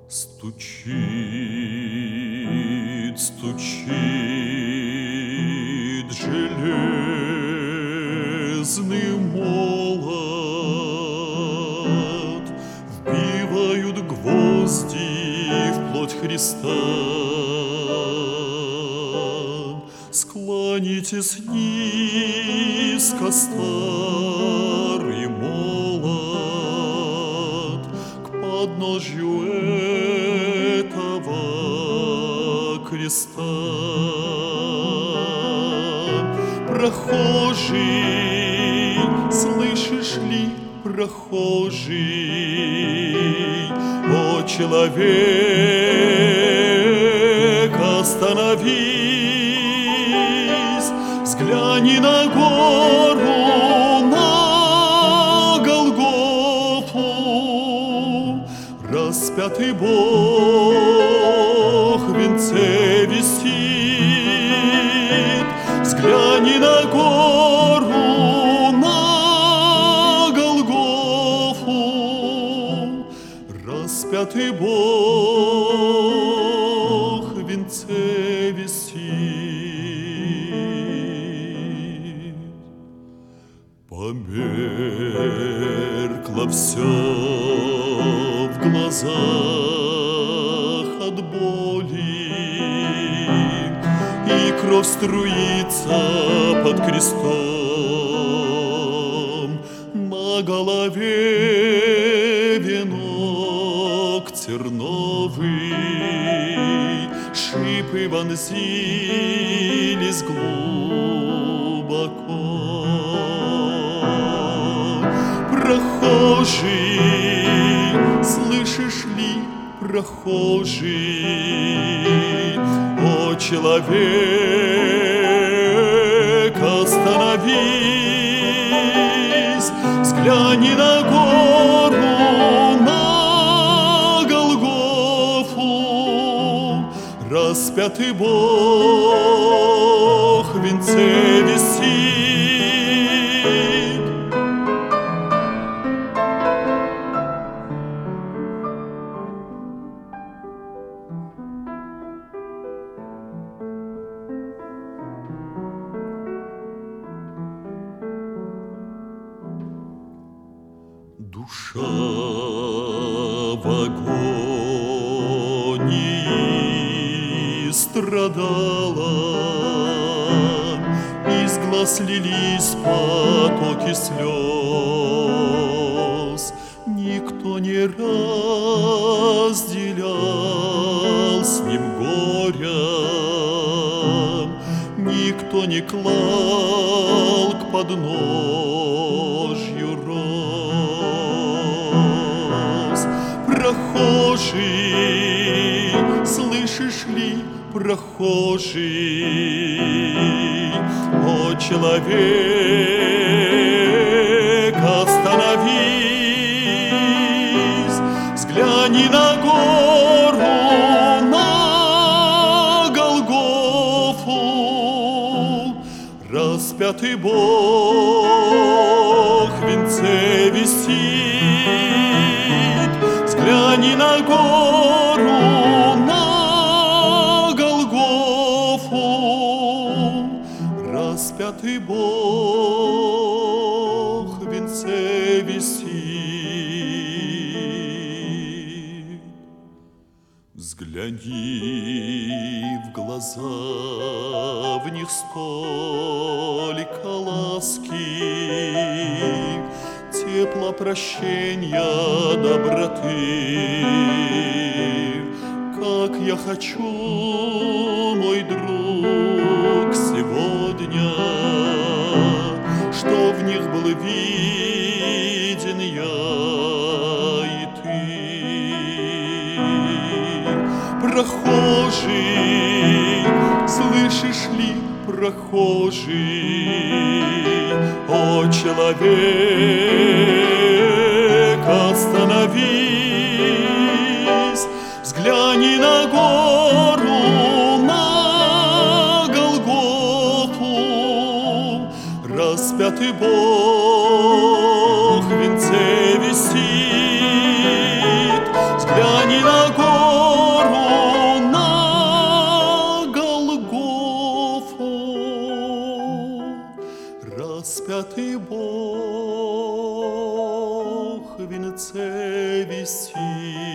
Стучит, стучит железный молот, вбивают гвозди в плоть Христа. Склонитесь низко, старый молот, к подножью этого креста. Прохожий, слышишь ли, прохожий, о человек, остановись, взгляни на гору, на Голгофу. Распятый Бог в венце висит, взгляни на гору, на Голгофу. Распятый Бог в венце висит. Померкло все в глазах от боли, и кровь струится под крестом. На голове венок терновый, шипы вонзились глубоко. Прохожий, слышишь ли, прохожий, о человек, остановись, взгляни на гору, на Голгофу. Распятый Бог в венце висит. Душа в агонии страдала, из глаз лились потоки слез. Никто не разделял с ним горя, никто не клал к подножью роз. Прохожий, слышишь ли, прохожий, о человек, остановись, взгляни на гору, на Голгофу. Распятый Бог в венце висит, взгляни на гору, на Голгофу. Распятый Бог в венце висит. Взгляни в глаза, в них столько ласки, тепла, прощения, доброты. Как я хочу, мой друг, сегодня, что в них был виден я и ты. Прохожий, слышишь ли, прохожий, о человек, остановись, взгляни на гору, на Голгофу. Распятый Бог в венце висит, взгляни на гору, розп'ятий Бог вінцевісті.